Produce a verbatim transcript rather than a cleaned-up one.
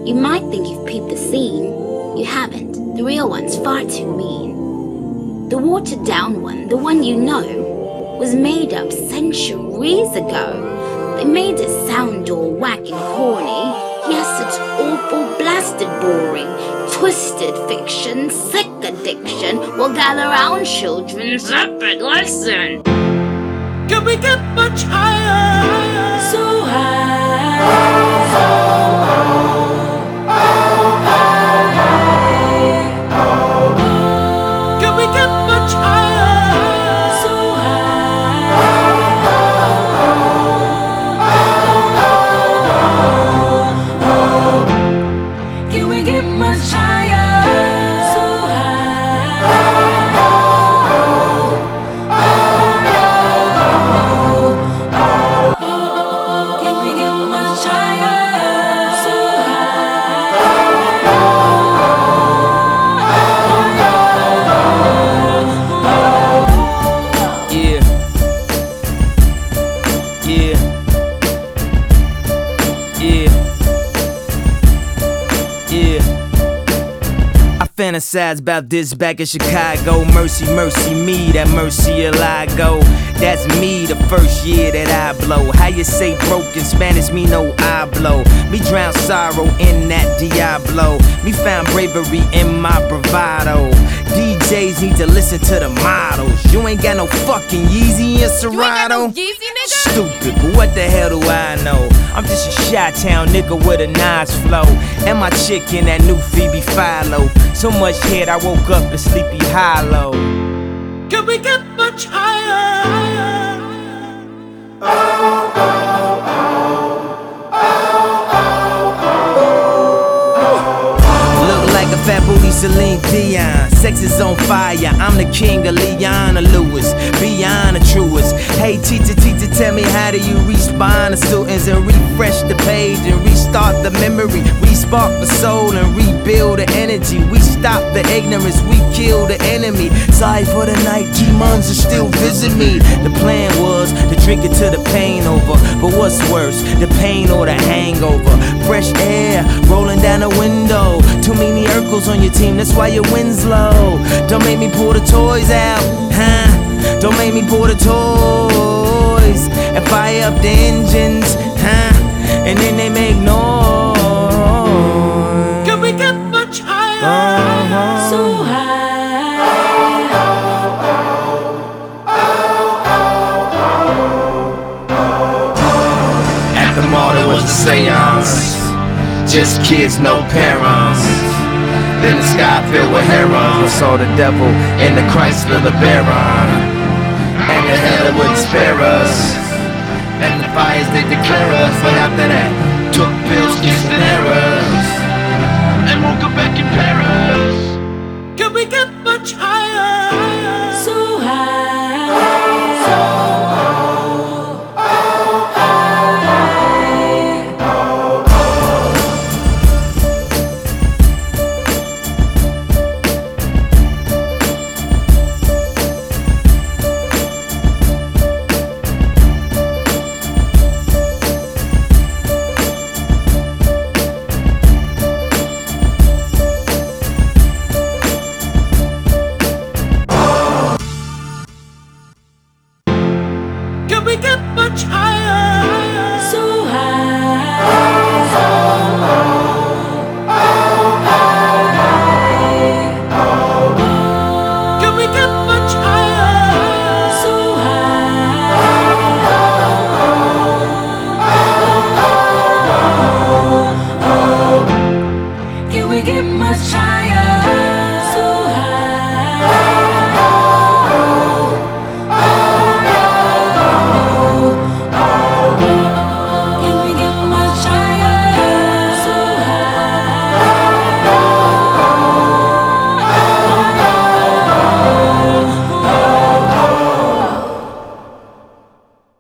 You might think you've peeped the scene. You haven't. The real one's far too mean. The watered down one, the one you know, was made up centuries ago. They made it sound all whack and corny. Yes, it's awful, blasted boring. Twisted fiction, sick addiction. Well, gather round, children, zip it, listen. Can we get much higher? So high. Can we get much higher? So high. Can we get much higher? So fantasize about this back in Chicago. Mercy, mercy me, that mercy will I go. That's me the first year that I blow. How you say broke in Spanish, me no I blow. Me drown sorrow in that Diablo. Me found bravery in my bravado. D Js need to listen to the models. You ain't got no fucking Yeezy and Serato. You ain't got no Yeezy, nigga? Stupid, but what the hell do I know? I'm just a Chi-Town nigga with a nice flow. And my chick in that new Phoebe Philo. So much head I woke up in Sleepy Hollow. Can we get much higher? Look like a fat booty Celine Dion. Sex is on fire, I'm the king of Leona Lewis. Beyond the truest. Hey teacher, teacher, tell me how do you respond to students and refresh the page and restart the memory, respark the soul and rebuild the energy. We stop the ignorance, we kill the enemy. Sorry for the night, demons are still visit me. The plan was to drink it till the pain over, but what's worse, the pain or the hangover? Fresh air rolling down the window. Too many Urkels on your team, that's why your win's low. Don't make me pull the toys out, huh? Don't make me pull the toys and fire up the engines, huh? And then they make noise. Can we get much higher? Uh-huh. So high. At the mall there was a seance. Just kids, no parents. Then the sky filled with herons. I saw the devil in the Chrysler LeBaron. And the hell it wouldn't spare us. And the fires they declare us. But after that, took pills, kissed it